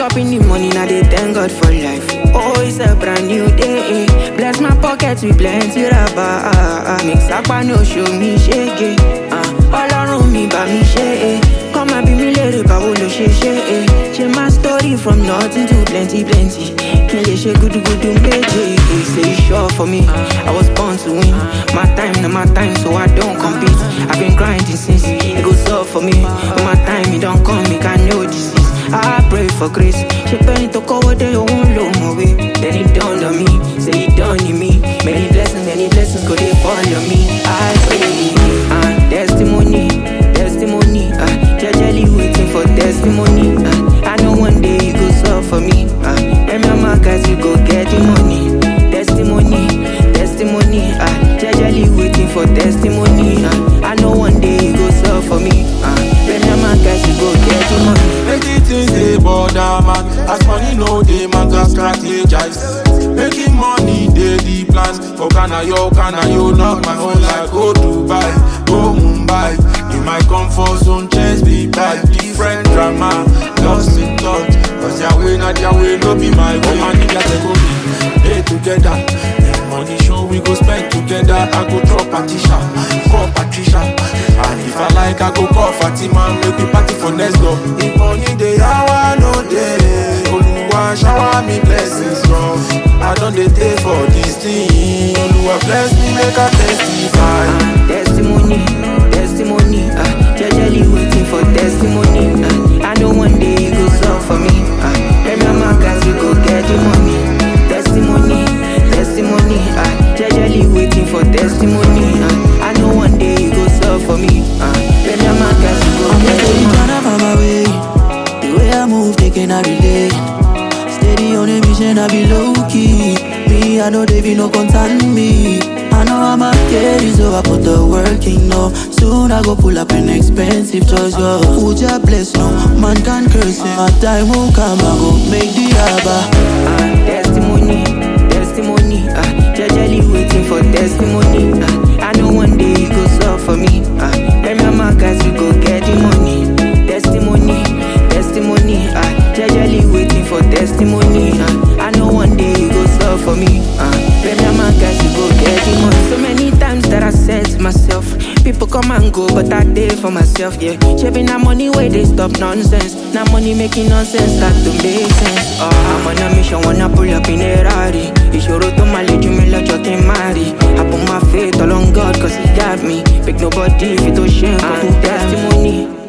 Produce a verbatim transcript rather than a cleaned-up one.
up in the morning, I dey thank God for life. Oh, it's a brand new day. Bless my pockets with plenty rubber. Mix up and no show me shake. All around me, but me shake. Come and be me later, but will shake. Change my story from nothing to plenty, plenty. Can't let shake good, good, good, baby. Say sure for me. I was born to win. My time, not my time, so I don't compete. I've been grinding since it goes up for me. When my time, it don't come, it can no disease. I pray for grace. She penny to cover the whole low my way. Then it dawned on me, say it done in me. Many blessings, many blessings could they fall on me. I pray, uh, testimony, testimony. Uh, jejely waiting for testimony. Uh, I know one day it goes up for me. Uh, remember guys, you go get the money. Testimony, testimony. Uh, jejely waiting for testimony. Uh, I know one day it goes up for me. Uh, remember guys, you go get the money. Making things they border man. As money no they man can strategize. Making money they the plans. For Ghana yo, Ghana yo, knock my own like go Dubai, go Mumbai. In my comfort zone, chase be back. Different drama, lost in touch. Cause their way not their way, no be my way. And if you take go me, they together. The money show we go spend together. I go drop Patricia, call Patricia. And if I like, I go call Fatima, make we party for next door. If money they hour no day, Oluwa shower me blessings, bro. I don't dey take for this thing. Oluwa bless me, make I testify. Uh, testimony, testimony. Uh, jejely waiting for testimony. Uh, I know one day it goes up for me. Uh, remember guys, we go get the money. Testimony, testimony. Uh, jejely waiting for testimony. Uh, I know one day it goes up for me. Uh, remember guys, we go get the money. The way I move, taking a relay. Steady on a mission, I be low key. Me, I know they be no contact me. I know I'm a carry, so I put the work in, no. Soon I go pull up an expensive choice, yo. Who just bless, no, man can curse it. My time will come, I go make the harbor. Uh, testimony, testimony. Uh, jejely waiting for testimony. Uh, I know one day it goes up for me. Uh, remember guys, we go get the money. Testimony, testimony. Uh, jejely waiting for testimony. Uh, I know one day it goes up for me. Uh, remember guys, we go get the money. So many times that I said to myself, people come and go, but I did for myself, yeah. Shaving that money where they stop nonsense. Now money making nonsense start to make sense. Oh, I'm on a mission, wanna pull up in a Rari. It's your to my leg, you me like you can marry. I put my faith all on God, cause he got me. Pick nobody if it don't shame. Uh, testimony.